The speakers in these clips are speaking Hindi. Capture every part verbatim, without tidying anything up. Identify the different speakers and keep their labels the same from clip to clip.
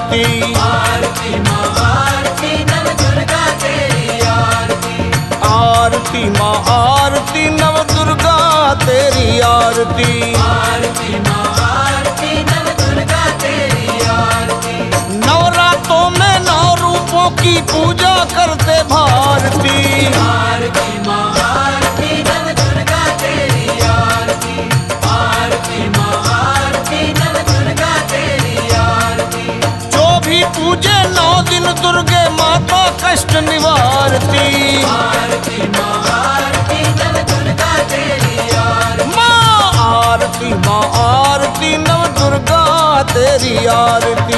Speaker 1: आरती।
Speaker 2: आरती माँ आरती नव दुर्गा तेरी आरती।
Speaker 1: आरती माँ आरती नव दुर्गा तेरी आरती।
Speaker 2: आरती माँ आरती नव दुर्गा तेरी आरती।
Speaker 1: नवरात्रों में नौ रूपों की पूजा करते भारती।
Speaker 2: आरती माँ आरती नव दुर्गा तेरी आरती। आरती माँ आरती नव दुर्गा तेरी आरती।
Speaker 1: जो भी पूजे नौ दिन दुर्गे माता कष्ट निवारती।
Speaker 2: आरती माँ आरती नव दुर्गा तेरी आरती।
Speaker 1: माँ आरती माँ आरती नव दुर्गा तेरी आरती।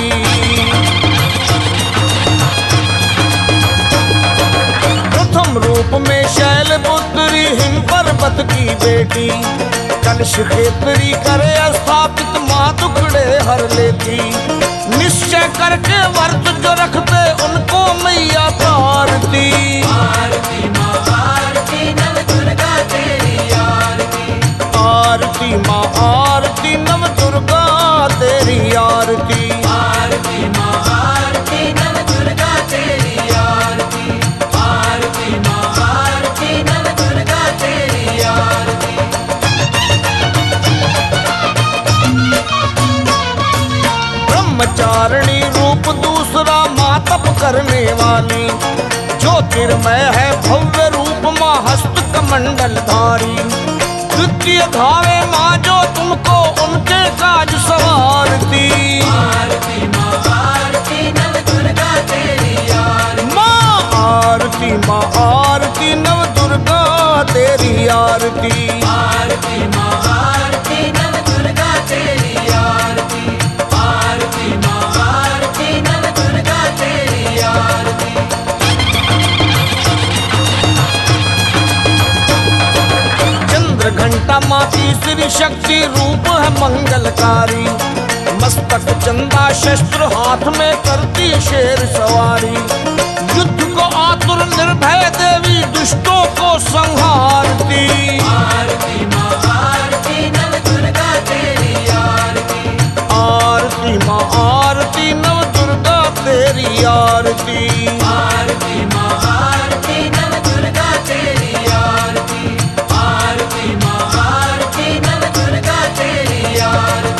Speaker 1: प्रथम रूप में शैलपुत्री हिम पर्वत की बेटी, कलश क्षेत्री करे स्थापित माँ दुखड़े हर लेती। निश्चय करके व्रत जो रखते उनको मैया तारती।
Speaker 2: आरती माँ आरती नव दुर्गा तेरी आरती।
Speaker 1: आरती माँ आरती नव दुर्गा तेरी आरती।
Speaker 2: आरती माँ आरती नव दुर्गा तेरी आरती। आरती माँ आरती नव दुर्गा तेरी आरती।
Speaker 1: ब्रह्मचारिणी रूप दूसरा माँ तप करने वाली, ज्योतिर्मय है भव्य रूप माँ हस्त कमंडल धारी। द्वितीय धावे माँ जो तुमको उनके काज सवारती।
Speaker 2: आरती माँ आरती नव दुर्गा तेरी आरती।
Speaker 1: माँ आरती माँ आरती नव दुर्गा तेरी आरती।
Speaker 2: आरती माँ आरती नव दुर्गा तेरी आरती। आरती माँ आरती नव दुर्गा तेरी आरती।
Speaker 1: चंद्र घंटा माँ तीसरी शक्ति रूप है मंगलकारी। मस्तक चंदा शस्त्र हाथ में करती शेर सवारी। युद्ध को आतुर निर्भय देवी दुष्टों को संहारती।
Speaker 2: आरती माँ आरती नव दुर्गा तेरी आरती।
Speaker 1: आरती माँ आरती नव दुर्गा तेरी आरती।
Speaker 2: आरती माँ आरती नव दुर्गा तेरी आरती। आरती माँ आरती नव दुर्गा तेरी आरती।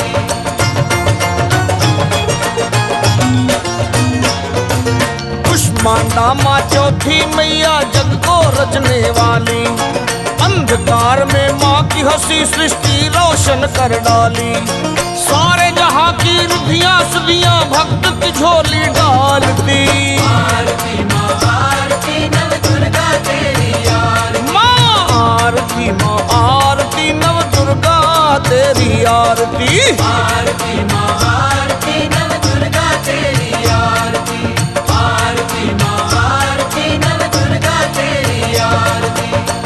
Speaker 1: कुष्मांडा माँ चौथी मैया जग को रचने वाली। अंधकार में माँ की हंसी सृष्टि रोशन कर डाली। सारे जहाँ की रिद्धियाँ सिद्धियाँ भक्त की झोली डालती।
Speaker 2: आरती माँ आरती नव दुर्गा तेरी आरती।
Speaker 1: माँ आरती माँ आरती नव दुर्गा तेरी आरती।
Speaker 2: आरती माँ आरती नव दुर्गा तेरी आरती। आरती माँ आरती नव दुर्गा तेरी आरती।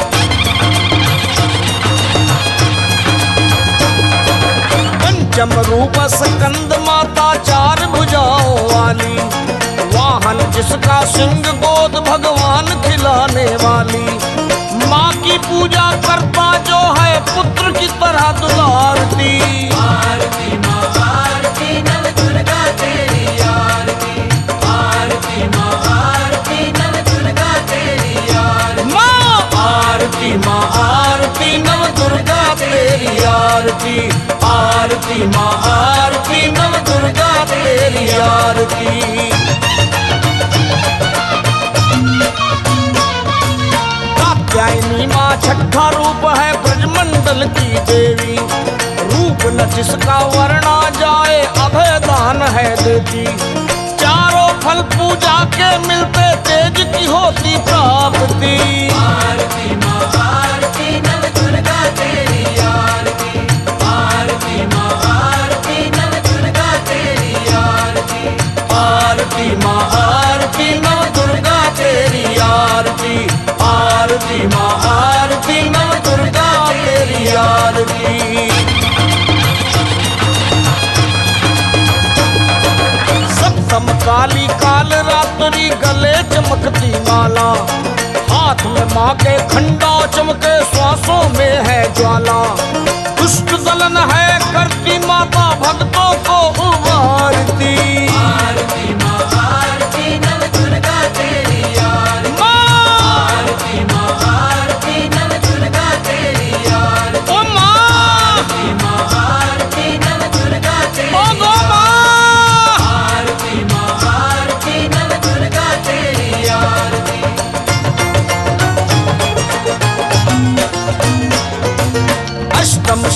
Speaker 1: पंचम रूप स्कंद माता चार भुजाओं वाली। वाहन जिसका सिंह गोद भगवान खिलाने वाली। माँ की पूजा करता जो है पुत्र की तरह दुलारती।
Speaker 2: आरती माँ आरती नव दुर्गा तेरी आरती। आरती माँ आरती नव दुर्गा तेरी आरती।
Speaker 1: माँ आरती माँ आरती नव दुर्गा तेरी आरती। आरती माँ आरती नव दुर्गा तेरी आरती। कात्यायनी माँ छठा रूप है ब्रजमंडल की देवी। रूप न जिसका वर्णा जाए अभय दान है देती। चारों फल पूजा के मिलते तेज की होती प्राप्ति।
Speaker 2: आरती माँ आरती नव दुर्गा तेरी आरती। आरती माँ आरती नव दुर्गा तेरी आरती।
Speaker 1: आरती माँ आरती नव दुर्गा तेरी आरती। आरती माँ आरती नव दुर्गा तेरी आरती। सप्तम काली काल रात्रि गले चमकती माला। हाथ में माँ के खंडा चमके श्वासों में है ज्वाला। दुष्ट दलन है करती माता भक्तों को उबारती।
Speaker 2: आरती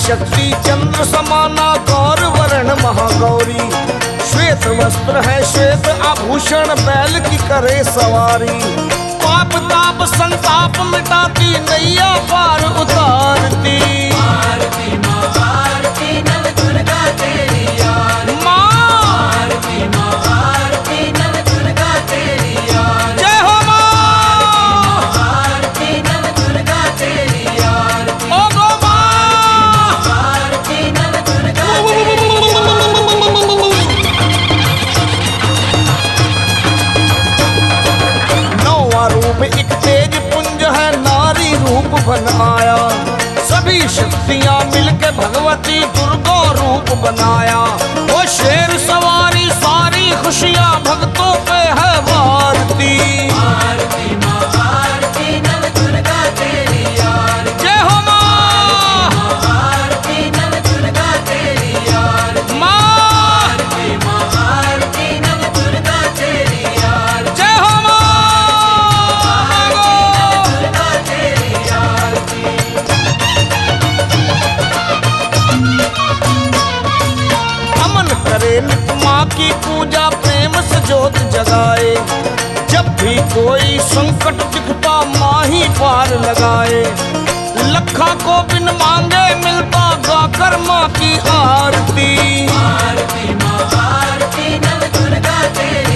Speaker 1: शक्ति चंद्र समाना गौर वरण महागौरी। श्वेत वस्त्र है श्वेत आभूषण बैल की करे सवारी। पाप ताप संताप मिटाती नैया पार उतारती।
Speaker 2: आरती माँ आरती नव दुर्गा तेरी आरती।
Speaker 1: माँ
Speaker 2: आरती माँ आरती नव दुर्गा तेरी आरती।
Speaker 1: जय हो माँ।
Speaker 2: आरती नव दुर्गा तेरी आरती।
Speaker 1: ओ गो माँ।
Speaker 2: आरती नव दुर्गा तेरी
Speaker 1: नौवा रूप एक तेज पुंज है नारी रूप बन आया। सभी शक्तियां मिलके भगवती दुर्गा रूप बनाया। वो शेर सवारी सारी खुशियां भक्तों पे है वारती।
Speaker 2: आरती माँ आरती नव दुर्गा तेरी आरती।
Speaker 1: जय हो माँ।
Speaker 2: आरती नव दुर्गा तेरी आरती।
Speaker 1: माँ
Speaker 2: आरती माँ आरती नव दुर्गा तेरी आरती।
Speaker 1: जय हो माँ।
Speaker 2: दुर्गा तेरी आरती।
Speaker 1: अमन करे नित माँ की पूजा प्रेम से जोत जगाए। जब भी कोई संकट दिखता माँ ही पार लगाए। लखा को बिन मांगे मिलता गाकर माँ की आरती।
Speaker 2: आरती माँ आरती नव दुर्गा तेरी